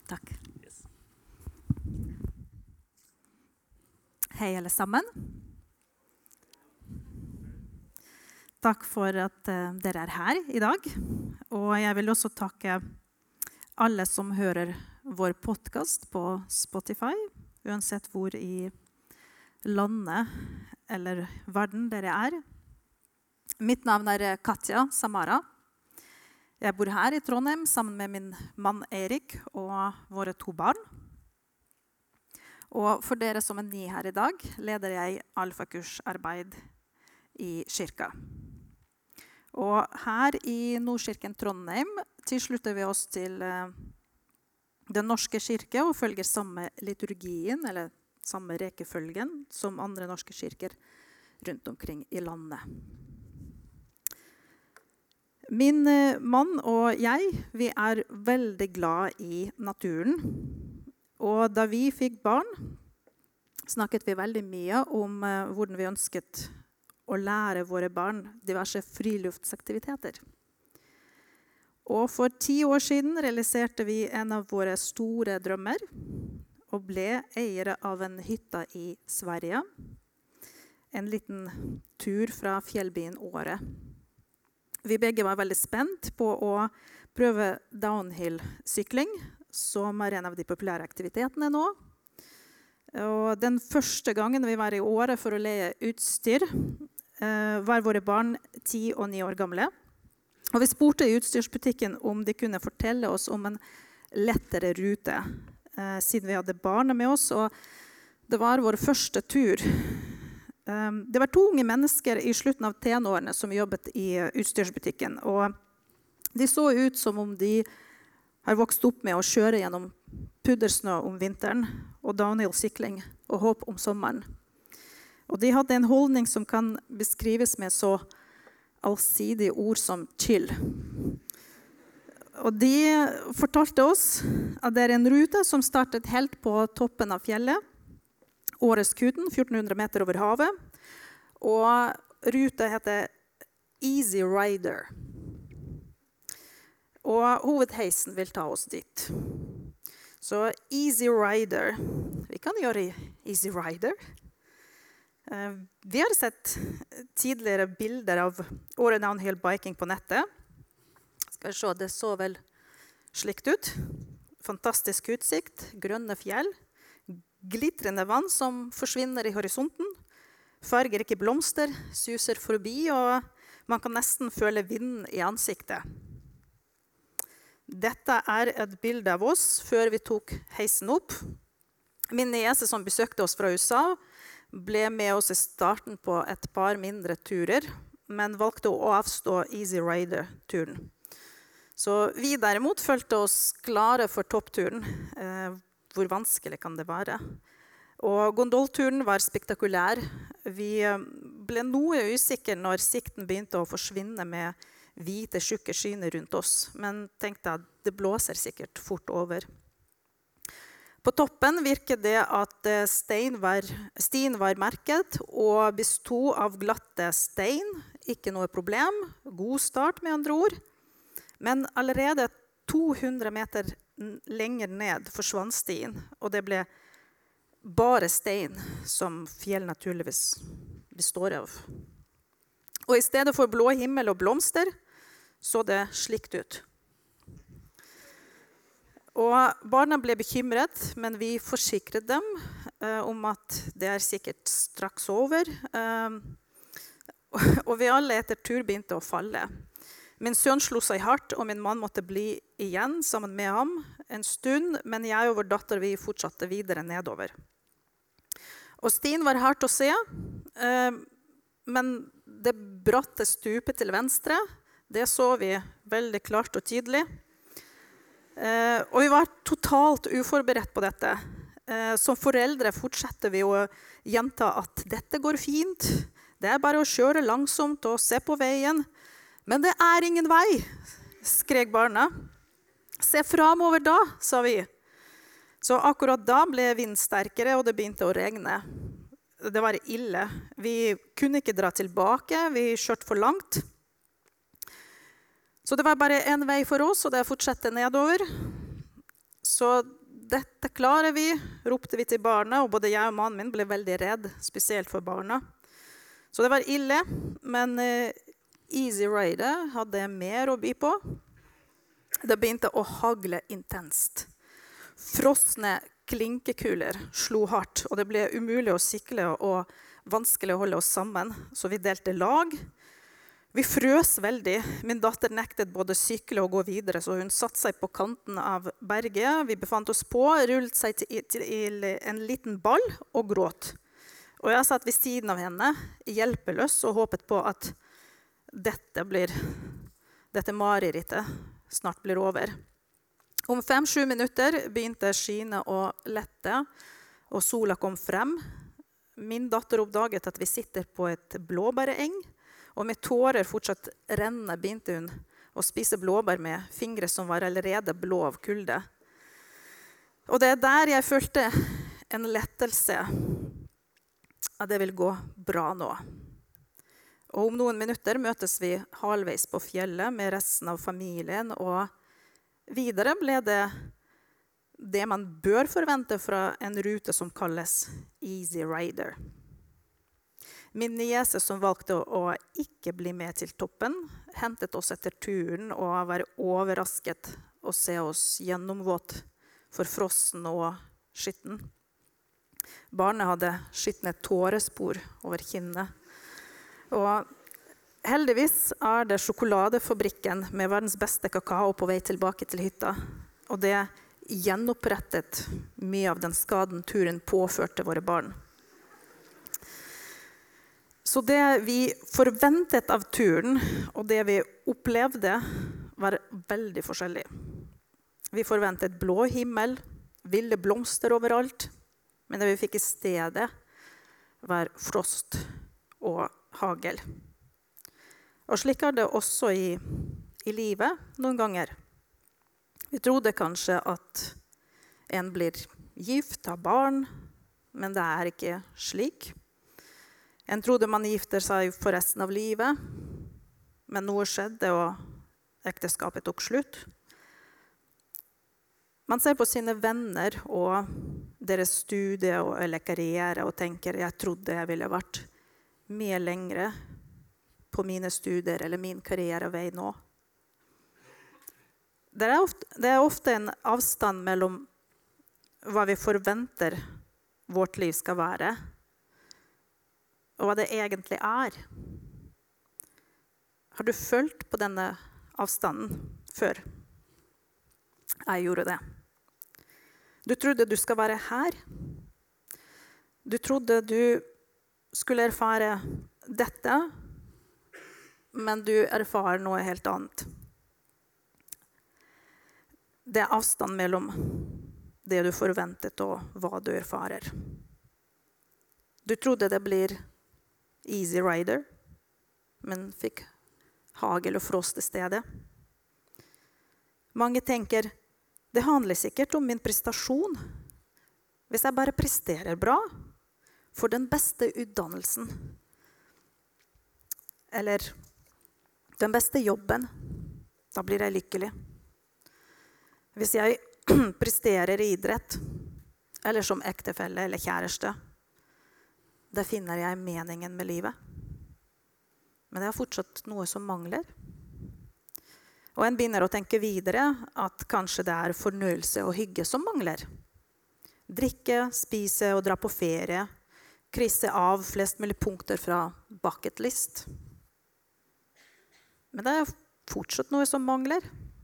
Takk. Hei alle sammen. Takk for at dere her i dag. Og jeg vil også takke alle som hører vår podcast på Spotify, uansett hvor i landet eller verden dere er. Mitt navn Katja Samara. Jeg bor her i Trondheim sammen med min mann Erik og våre 2 barn. Og for dere som ny her i dag, leder jeg alfakursarbeid i kirka. Og her i Nordkirken Trondheim tilslutter vi oss til den norske kirke og følger samme liturgien, eller samme rekefølgen som andre norske kirker rundt omkring i landet. Min mann og jeg, vi veldig glad i naturen. Og da vi fikk barn, snakket vi veldig mye om hvordan vi ønsket å lære våre barn diverse friluftsaktiviteter. Og for 10 år siden realiserte vi en av våre store drømmer, og ble eiere av en hytte i Sverige. En liten tur fra fjellbyen Åre. Vi begge var veldig spent på å prøve downhill-sykling, som en av de populære aktivitetene nå. Og den første gangen vi var i Åre for å leie utstyr, var våre barn 10 og 9 år gamle. Og vi spurte i utstyrsbutikken om de kunne fortelle oss om en lettere rute, siden vi hadde barna med oss, og det var vår første tur. Det var 2 unge mennesker i slutten av tenårene som jobbet i utstyrsbutikken, og de så ut som om de har vokst opp med å kjøre gjennom puddersnø om vinteren, og downhill-sykling og hopp om sommeren. Og de hadde en holdning som kan beskrives med så allsidige ord som chill. Og de fortalte oss at det en rute som startet helt på toppen av fjellet, Åreskuten, 1400 meter over havet, og ruta heter Easy Rider. Og hovedheisen vil ta oss dit. Så Easy Rider, vi kan gjøre Easy Rider. Vi har sett tidligere bilder av Åre Downhill Biking på nettet. Skal vi se, det så vel slikt ut. Fantastisk utsikt, grønne fjell, glitrende vann som forsvinner i horisonten, fargerike blomster suser forbi, og man kan nesten føle vinden i ansiktet. Dette et bilde av oss før vi tok heisen opp. Min niese som besøkte oss fra USA ble med oss i starten på et par mindre turer, men valgte å avstå Easy Rider-turen. Så vi derimot følte oss klare for toppturen. Hvor vanskelig kan det være? Og gondolturen var spektakulær. Vi ble noe usikre når sikten begynte å forsvinne med hvite, tjukke skyene rundt oss, men tenkte at det blåser sikkert fort over. På toppen virket det at stien var merket og bestod av glatte stein. Ikke noe problem. God start med andre ord. Men allerede 200 meter lenger ned forsvant stien, og det ble bare stein som fjell naturligvis består av. Og i stedet for blå himmel og blomster, så det slikt ut. Og barna ble bekymret, men vi forsikret dem om at det sikkert straks over. Og vi alle etter tur begynte å falle. Min sønn slo seg hardt, og min mann måtte bli igjen sammen med ham en stund, men jeg og vår datter vi fortsatte videre nedover. Og stien var hardt å se, men det bratte stupet til venstre, det så vi veldig klart og tydelig. Og vi var totalt uforberedt på dette. Som foreldre fortsetter vi å gjenta at dette går fint, det bare å kjøre langsomt og se på veien. Men det ingen vei, skrek barna. Se fremover da, sa vi. Så akkurat da ble vinden sterkere, og det begynte å regne. Det var ille. Vi kunne ikke dra tilbake, vi kjørte for langt. Så det var bare en vei for oss, og det fortsatte nedover. Så dette klarer vi, ropte vi til barna, og både jeg og mannen min ble veldig redd, spesielt for barna. Så det var ille, men Easy Rider hadde mer å by på. Det begynte å hagle intenst. Frosne klinkekuler slo hardt, og det ble umulig å sykle og vanskelig å holde oss sammen, så vi delte lag. Vi frøs veldig. Min datter nektet både sykle og gå videre, så hun satte seg på kanten av berget. Vi befant oss på, rullet seg til en liten ball og gråt. Og jeg satt ved siden av henne, hjelpeløs, og håpet på at dette marerittet snart blir over. Om 5-7 minutter begynte skyene å lette, og sola kom frem. Min datter oppdaget at vi sitter på et blåbæreng, og med tårer fortsatt renne begynte hun å spise blåbær med fingre som var allerede blå av kulde. Og det der jeg følte en lettelse, at det vil gå bra nå. Og om noen minutter møtes vi halvveis på fjellet med resten av familien, og videre ble det man bør forvente fra en rute som kalles Easy Rider. Min niese som valgte å ikke bli med til toppen, hentet oss etter turen og var overrasket å se oss gjennomvåt, forfrossen og skitten. Barnet hadde skitne tårespor over kinnet. Og heldigvis er det sjokoladefabrikken med verdens beste kakao på vei tilbake til hytta. Og det gjenopprettet mye av den skaden turen påførte våre barn. Så det vi forventet av turen, og det vi opplevde, var veldig forskjellig. Vi forventet blå himmel, ville blomster overalt, men det vi fikk i stedet var frost og hagel. Og slik er det også i livet noen ganger. Vi trodde kanskje at en blir gift av barn, men det er ikke slik. En trodde man gifter seg for resten av livet, men noe skjedde, og ekteskapet tok slutt. Man ser på sine venner og deres studie eller karriere og tenker, jeg trodde jeg ville vært mye lengre på mine studier eller min karrierevei nå. Det er ofte en avstand mellom hva vi forventer vårt liv skal være, og hva det egentlig er. Har du følt på denne avstanden før? Jeg gjorde det. Du trodde du skal være her. Du trodde du skulle erfare dette, men du erfarer noe helt annet. Det er avstand mellom det du forventet og hva du erfarer. Du trodde det blir Easy Rider, men fikk hagel og frost i stedet. Mange tenker, det handler sikkert om min prestasjon. Hvis jeg bare presterer bra, får den beste utdannelsen, eller den beste jobben, da blir jeg lykkelig. Hvis jeg presterer i idrett, eller som ektefelle eller kjæreste, da finner jeg meningen med livet. Men det er fortsatt noe som mangler. Og en begynner å tenke videre at kanskje det er fornøyelse og hygge som mangler. Drikke, spise og dra på ferie. Krysse av flest mulig punkter fra bucket list. Men det er fortsatt noe som mangler.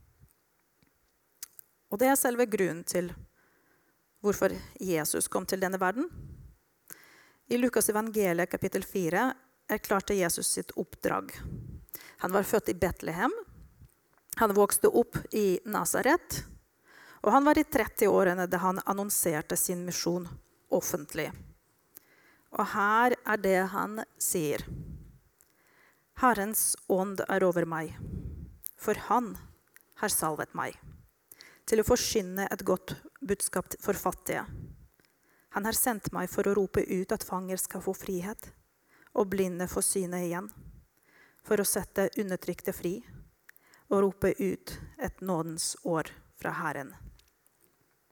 Og det er selve grunnen til hvorfor Jesus kom til denne verden. I Lukas evangeliet kapittel 4 erklarte Jesus sitt oppdrag. Han var født i Betlehem. Han vokste opp i Nazaret. Og han var i 30-årene da han annonserte sin misjon offentlig. Og her er det han sier. Herrens ånd er over meg, for han har salvet meg, til å forkynne et godt budskap for fattige. Han har sendt meg for å rope ut at fanger skal få frihet, og blinde få syne igjen, for å sette undertrykte fri, og rope ut et nådens år fra Herren.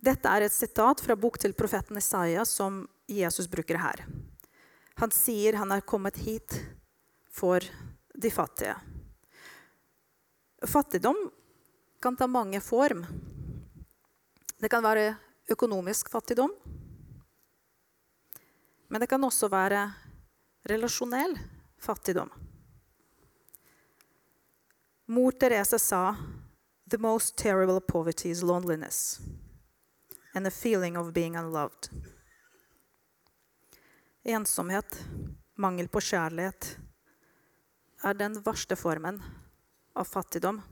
Dette er et sitat fra bok til profeten Isaiah som Jesus bruker her. Han sier han er kommet hit for de fattige. Fattigdom kan ta mange form. Det kan være økonomisk fattigdom, men det kan også være relasjonell fattigdom. Mor Teresa sa, "The most terrible poverty is loneliness and a feeling of being unloved." Ensomhet, mangel på kjærlighet, er den verste formen av fattigdom.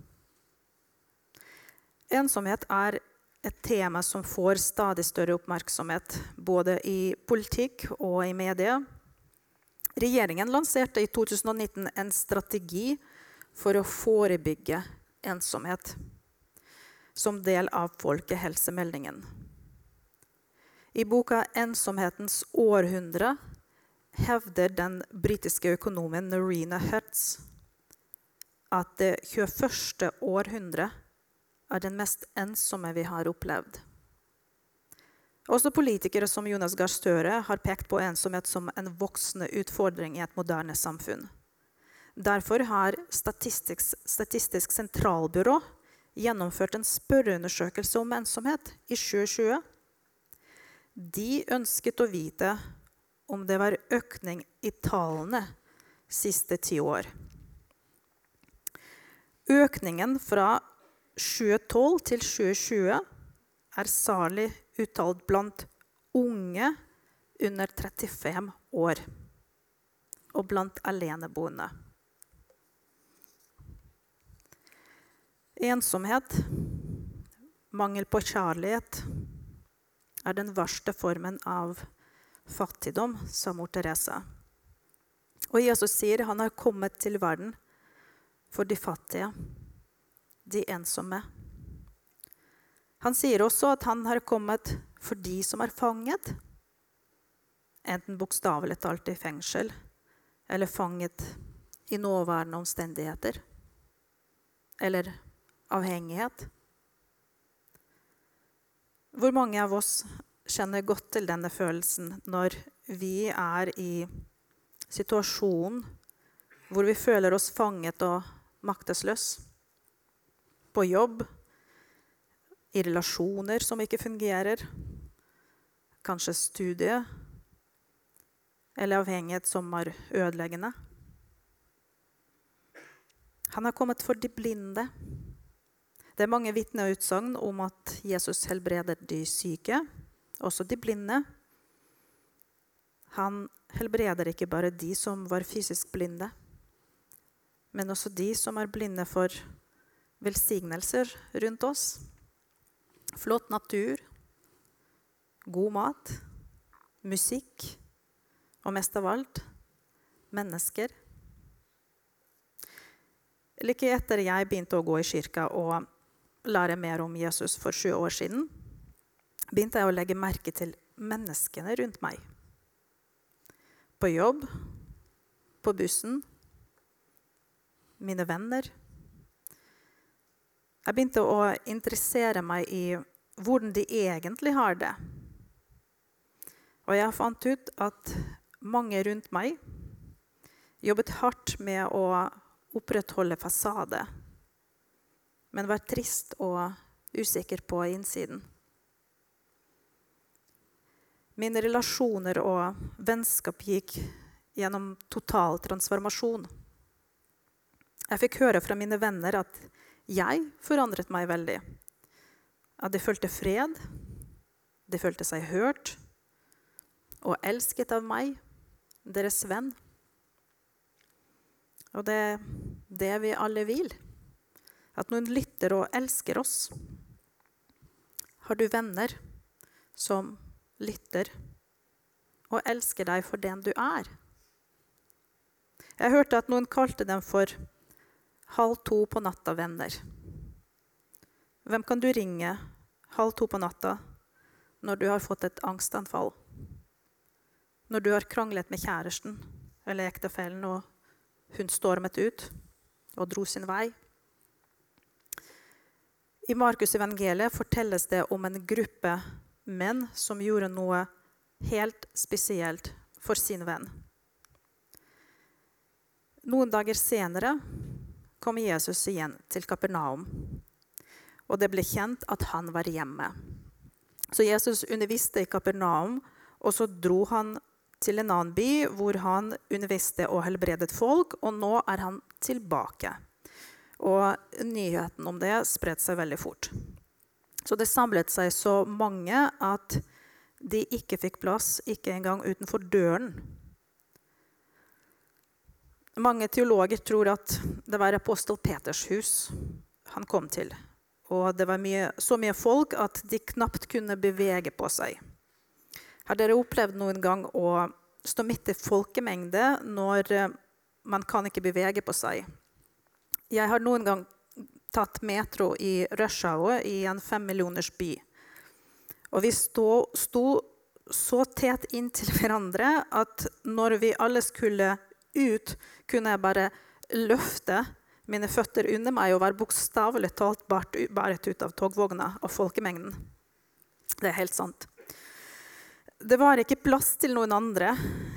Ensomhet er et tema som får stadig større oppmerksomhet, både i politikk og i media. Regjeringen lanserte i 2019 en strategi for å forebygge ensomhet som del av folkehelsemeldingen. I boka «Ensomhetens århundre» hevder den britiske økonomen Nerina Hertz at det 21. århundre er den mest ensomme vi har opplevd. Også politikere som Jonas Gahr Støre har pekt på ensomhet som en voksende utfordring i et moderne samfunn. Derfor har Statistisk sentralbyrå gjennomført en spørreundersøkelse om ensomhet i 2020. De ønsket å vite om det var økning i tallene siste 10 år. Økningen fra 2012 til 2020 er særlig uttalt blant unge under 35 år og blant aleneboende. Ensomhet, mangel på kjærlighet, er den verste formen av fattigdom, sa mor Teresa. Og Jesus sier han har kommet til verden for de fattige, de ensomme. Han sier også at han har kommet for de som er fanget, enten bokstavelig talt i fengsel, eller fanget i nåværende omstendigheter, eller avhengighet. Hvor mange av oss kjenner godt til denne følelsen når vi er i situasjonen hvor vi føler oss fanget og maktesløs? På jobb, i relasjoner som ikke fungerer, kanskje studie, eller avhengighet som er ødeleggende. Han har kommet for de blinde. Det er mange vitneutsagn om at Jesus helbreder de syke, også de blinde. Han helbreder ikke bare de som var fysisk blinde, men også de som er blinde for velsignelser rundt oss. Flott natur, god mat, musikk, og mest av alt, mennesker. Like etter jeg begynte å gå i kirka og lære mer om Jesus for 20 år siden, begynte jeg å legge merke til menneskene rundt meg. På jobb, på bussen, mine venner. Jeg begynte å interessere meg i hvordan de egentlig har det. Og jeg fant ut at mange rundt meg jobbet hardt med å opprettholde fasade, men var trist og usikker på innsiden. Mine relasjoner og vennskap gikk gjennom total transformasjon. Jeg fikk høre fra mine venner at jeg forandret meg veldig. At de følte fred, de følte seg hørt og elsket av meg, deres venn. Og det er det vi alle vil. At noen lytter og elsker oss. Har du venner som lytter og elsker deg for den du er? Jeg hørte at noen kalte dem for 1:30 på natta venner. Hvem kan du ringe 1:30 på natta når du har fått et angstanfall? Når du har kranglet med kjæresten eller ektefellen og hun stormet ut og dro sin vei? I Markus evangeliet fortelles det om en gruppe menn som gjorde noe helt spesielt for sin venn. Noen dager senere kom Jesus igjen til Kapernaum, og det ble kjent at han var hjemme. Så Jesus underviste i Kapernaum, og så dro han til en annen by hvor han underviste og helbredet folk, og nå er han tilbake. Og nyheten om det spredte seg veldig fort. Så det samlet seg så mange at de ikke fikk plass, ikke engang utenfor døren. Mange teologer tror at det var apostel Peters hus han kom til. Og det var så mye folk at de knapt kunne bevege på seg. Har dere opplevd noen gang å stå midt i folkemengde når man kan ikke bevege på seg? Jeg har noen gang tatt metro i rush hour i en 5 millioners by. Og vi sto så tett inn til hverandre at når vi alle skulle ut, kunne jeg bare løfte mine føtter under meg og være bokstavelig talt bare ut av togvogna av folkemengden. Det er helt sant. Det var ikke plass til noen andre,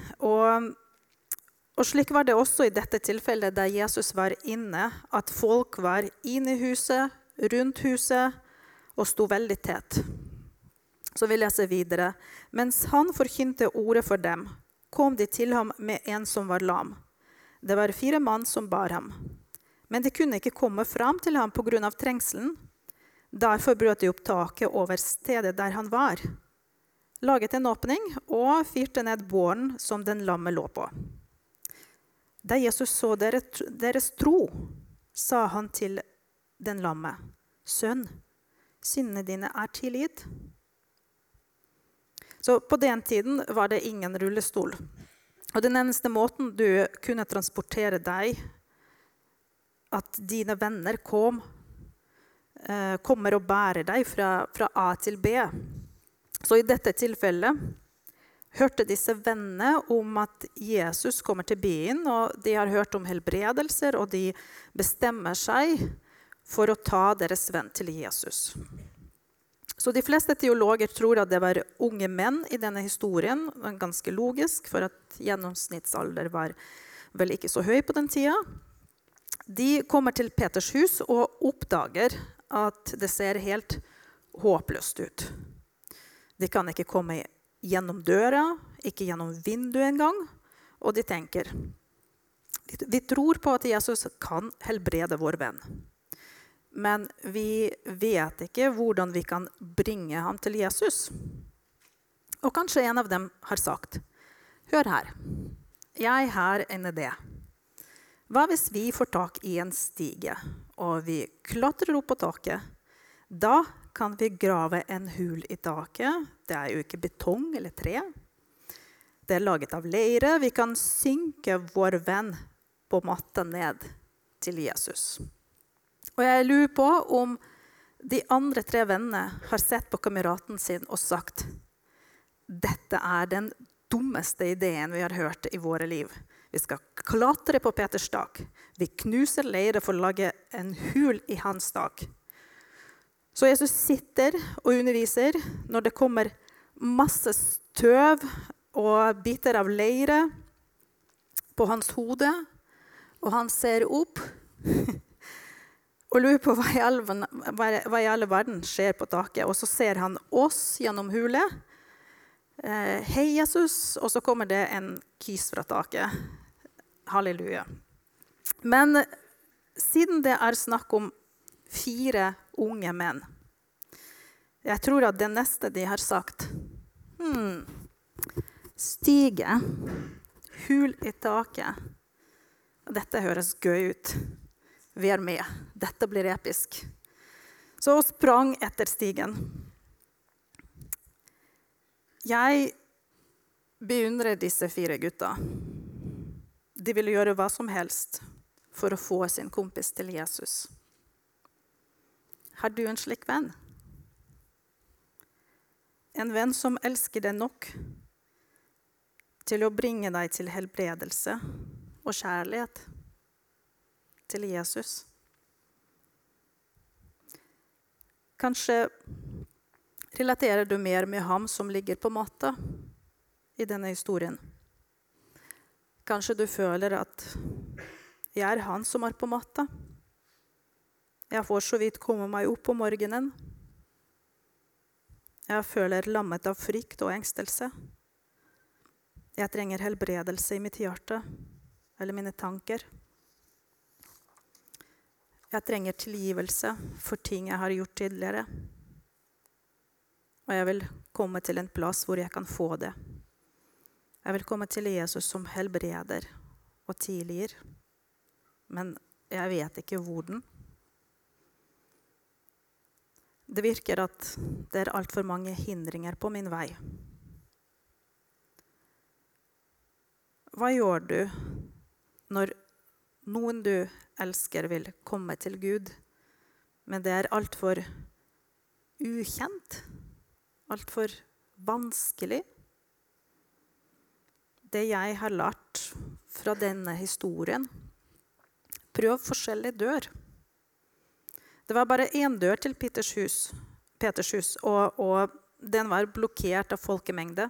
og slik var det også i dette tilfellet der Jesus var inne, at folk var inne i huset, rundt huset, og sto veldig tett. Så vi leser videre. Mens han forkynte ordet for dem, kom de til ham med en som var lam. Det var 4 mann som bar ham. Men de kunne ikke komme fram til ham på grunn av trengselen. Derfor brøt de opp taket over stedet der han var, laget en åpning og fyrte ned båren som den lamme lå på. Da Jesus så deres tro, sa han til den lamme, «Sønn, syndene dine er tilgitt.» Så på den tiden var det ingen rullestol. Og den eneste måten du kunne transportere deg, at dine venner kommer og bærer deg fra A til B. Så i dette tilfellet hørte disse vennene om at Jesus kommer til byen, og de har hørt om helbredelser, og de bestemmer seg for å ta deres venn til Jesus. Så de fleste teologer tror at det var unge menn i denne historien, ganske logisk, for at gjennomsnittsalder var vel ikke så høy på den tida. De kommer til Peters hus og oppdager at det ser helt håpløst ut. De kan ikke komme gjennom døra, ikke gjennom vinduet engang, og de tenker, vi tror på at Jesus kan helbrede vår venn. Men vi vet ikke hvordan vi kan bringe ham til Jesus. Og kanskje en av dem har sagt, hør her, jeg har en idé. Hva hvis vi får tak i en stige, og vi klatrer opp på taket? Da kan vi grave en hul i taket. Det er jo ikke betong eller tre. Det er laget av leire. Vi kan synke vår venn på matta ned til Jesus. Og jeg lurer på om de andre 3 vennene har sett på kameraten sin og sagt, dette er den dummeste ideen vi har hørt i våre liv. Vi skal klatre på Peters tak. Vi knuser leire for å lage en hul i hans tak. Så Jesus sitter og underviser når det kommer masse støv og biter av leire på hans hode, og han ser opp og lurer på hva i alle verden skjer på taket. Og så ser han oss gjennom hulet. Hei, Jesus. Og så kommer det en kis fra taket. Halleluja. Men siden det er snakk om 4 unge menn, jeg tror at det neste de har sagt, stige, hul i taket. Dette høres gøy ut. Vi er med. Dette blir episk. Så sprang etter stigen. Jeg beundrer disse 4 gutta. De ville gjøre hva som helst for å få sin kompis til Jesus. Har du en slik venn? En venn som elsker deg nok til å bringe deg til helbredelse og kjærlighet til Jesus. Kanskje relaterer du mer med ham som ligger på matta i denne historien. Kanskje du føler at jeg er han som er på matta. Jeg får så vidt komme meg opp om morgenen. Jeg føler lammet av frykt og engstelse. Jeg trenger helbredelse i mitt hjerte, eller mine tanker. Jeg trenger tilgivelse for ting jeg har gjort tidligere. Og jeg vil komme til en plass hvor jeg kan få det. Jeg vil komme til Jesus som helbreder og tilgir. Men jeg vet ikke hvordan. Det virker at det er alt for mange hindringer på min vei. Hva gjør du når noen du elsker vil komme til Gud, men det er alt for ukjent, alt for vanskelig? Det jeg har lært fra denne historien, prøv forskjellige dør. Det var bare en dør til Peters hus, og den var blokkert av folkemengde.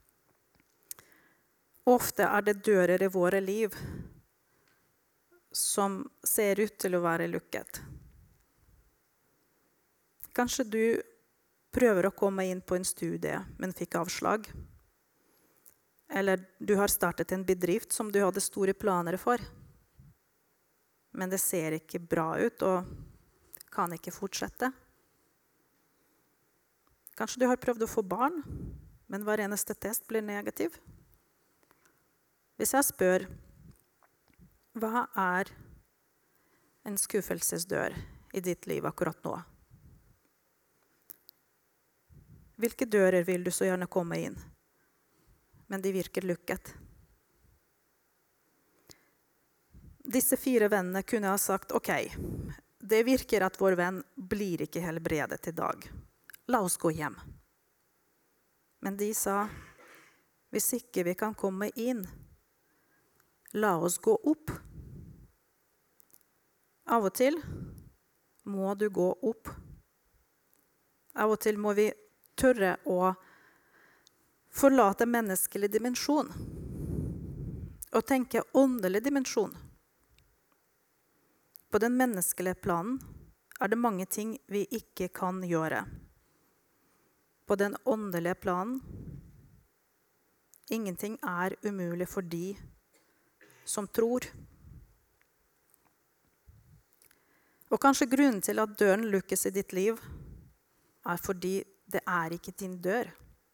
Ofte er det dører i våre liv som ser ut til å være lukket. Kanskje du prøver å komme inn på en studie, men fikk avslag. Eller du har startet en bedrift som du hadde store planer for. Men det ser ikke bra ut, og kan ikke fortsette. Kanskje du har prøvd å få barn, men hver eneste test blir negativ. Hvis jeg spør, hva er en skuffelsesdør i ditt liv akkurat nå? Hvilke dører vil du så gjerne komme inn? Men de virker lukket. Disse 4 vennene kunne ha sagt, ok, det virker at vår venn blir ikke helbredet i dag. La oss gå hjem. Men de sa, hvis ikke vi kan komme inn, la oss gå opp. Av og til må du gå opp. Av og til må vi tørre å forlate menneskelig dimensjon og tenke åndelig dimensjon. På den menneskelige planen er det mange ting vi ikke kan gjøre. På den åndelige planen, ingenting er umulig for de som tror. Og kanskje grunnen til at døren lukkes i ditt liv, er fordi det er ikke din dør.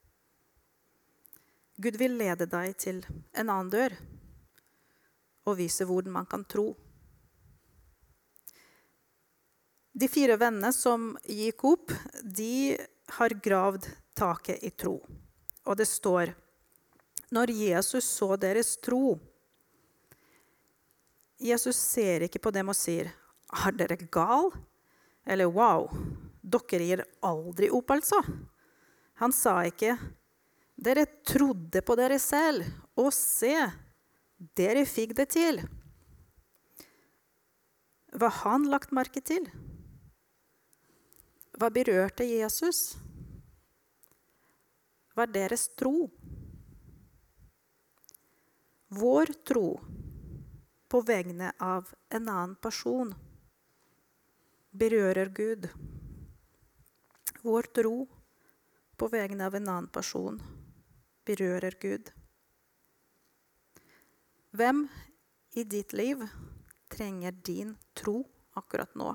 Gud vil lede deg til en annen dør, og vise hvordan man kan tro. De 4 vennene som gikk opp, de har gravd taket i tro. Og det står, når Jesus så deres tro, Jesus ser ikke på dem og sier, er dere gal? Eller wow, dere gir aldri opp altså. Han sa ikke, dere trodde på dere selv, og se, dere fikk det til. Hva han lagt merke til? Hva berørte Jesus? Var deres tro? Vår tro på vegne av en annen person berører Gud. Vår tro på vegne av en annen person berører Gud. Hvem i ditt liv trenger din tro akkurat nå?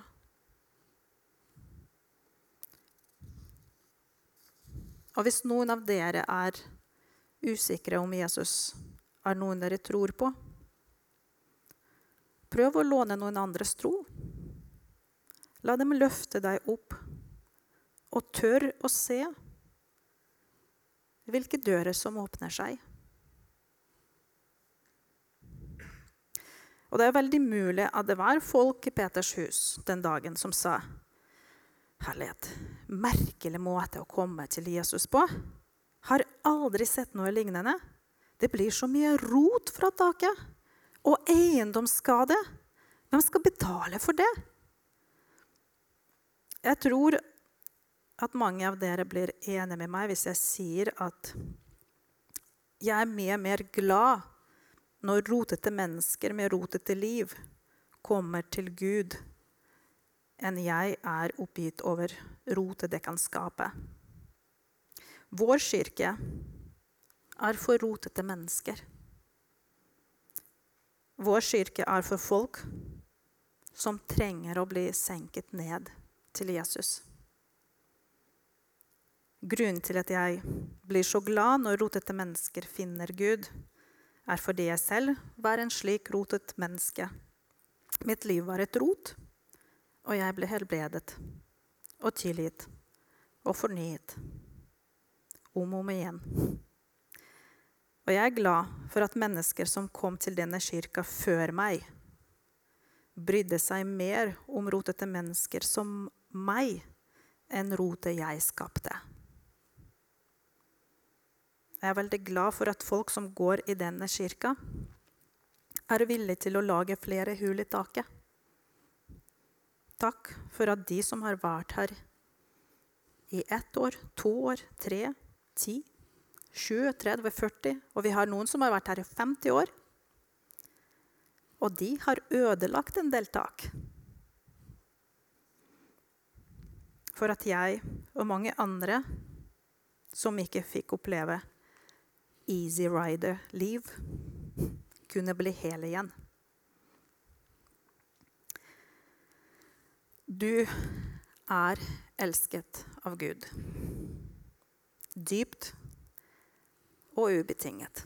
Og hvis noen av dere er usikre om Jesus er noen dere tror på, prøv å låne noen andres tro. La dem løfte deg opp, og tør å se hvilke dører som åpner seg. Og det er veldig mulig at det var folk i Peters hus den dagen som sa, herlighet, merkelig måte å komme til Jesus på. Har aldri sett noe lignende. Det blir så mye rot fra taket. Og eiendomsskade. Hvem skal betale for det? Jeg tror at mange av dere blir enige med meg hvis jeg sier at jeg er mye mer glad når rotete mennesker med rotete liv kommer til Gud, enn jeg er oppgitt over rotet det kan skape. Vår kirke er for rotete mennesker. Vår kirke er for folk som trenger å bli senket ned til Jesus. Grunnen til at jeg blir så glad når rotete mennesker finner Gud, er fordi jeg selv var en slik rotet menneske. Mitt liv var et rot, og jeg ble helbredet, og tilgitt, og fornyet, om og om igjen. Og jeg er glad for at mennesker som kom til denne kirka før meg, brydde seg mer om rotete mennesker som meg, enn rotet jeg skapte. Jeg er veldig glad for at folk som går i denne kirka, er villige til å lage flere hull i taket. Takk for at de som har vært her i 1 år, 2 år, 3, 10, 20, 30, 40, og vi har noen som har vært her i 50 år, og de har ødelagt en del tak. For at jeg og mange andre som ikke fikk oppleve Easy Rider-liv, kunne bli hele igjen. Du er elsket av Gud. Dypt og ubetinget.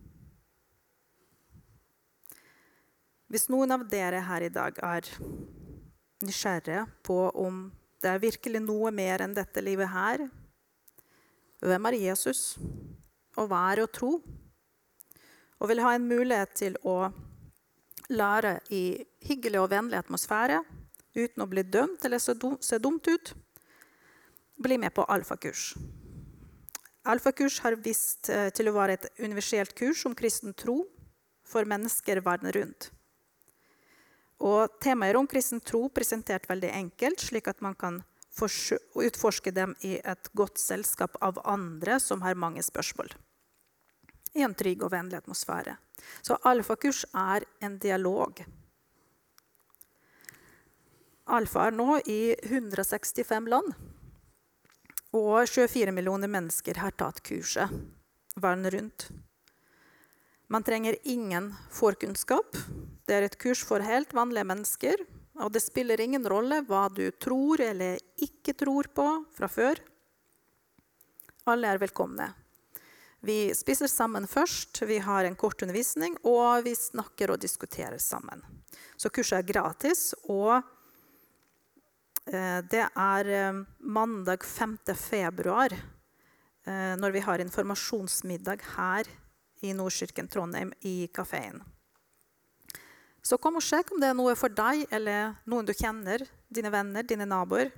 Hvis noen av dere her i dag er nysgjerrige på om det er virkelig noe mer enn dette livet her, hvem er Jesus? Og hva er å tro? Og vil ha en mulighet til å lære i hyggelig og vennlig atmosfære, uten å bli dømt eller se dumt ut, bli med på alfakurs. Alfakurs har vist til å være et universelt kurs om kristen tro for mennesker verden rundt. Og temaer om kristen tro presentert veldig enkelt, slik at man kan utforske dem i et godt selskap av andre som har mange spørsmål. I en trygg og vennlig atmosfære. Så alfakurs er en dialog. Alfa er nå i 165 land, og 24 millioner mennesker har tatt kurset verden rundt. Man trenger ingen forkunnskap. Det er et kurs for helt vanlige mennesker, og det spiller ingen rolle hva du tror eller ikke tror på fra før. Alle er velkomne. Vi spiser sammen først, vi har en kort undervisning, og vi snakker og diskuterer sammen. Så kurset er gratis, og det er mandag 5. februar, når vi har informasjonsmiddag her i Nordkirken Trondheim i kaféen. Så kom og sjekk om det er noe for deg, eller noen du kjenner, dine venner, dine naboer.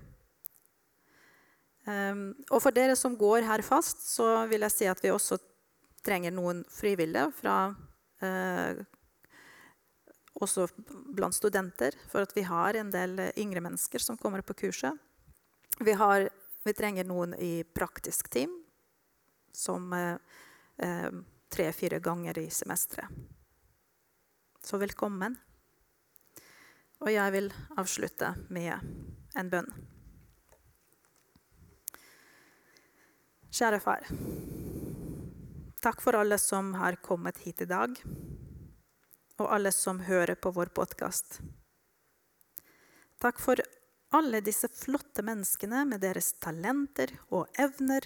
Og for dere som går her fast, så vil jeg si at vi også trenger noen frivillige fra også blant studenter, for at vi har en del yngre mennesker som kommer på kurset. Vi trenger noen i praktisk team, som 3-4 ganger i semesteret. Så velkommen. Og jeg vil avslutte med en bønn. Kjære far, takk for alle som har kommet hit i dag, og alle som hører på vår podcast. Takk for alle disse flotte menneskene med deres talenter og evner.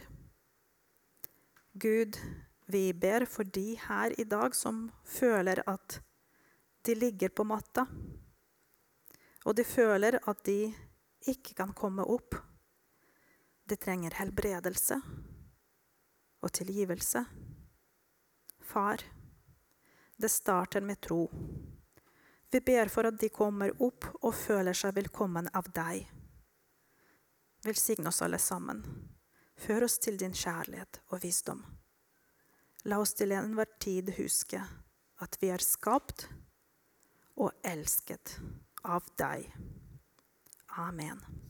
Gud, vi ber for de her i dag som føler at de ligger på matta, og de føler at de ikke kan komme opp. De trenger helbredelse og tilgivelse. Far, det starter med tro. Vi ber for at de kommer opp og føler seg velkommen av deg. Velsign oss alle sammen. Før oss til din kjærlighet og visdom. La oss til enhver tid huske at vi er skapt og elsket av deg. Amen.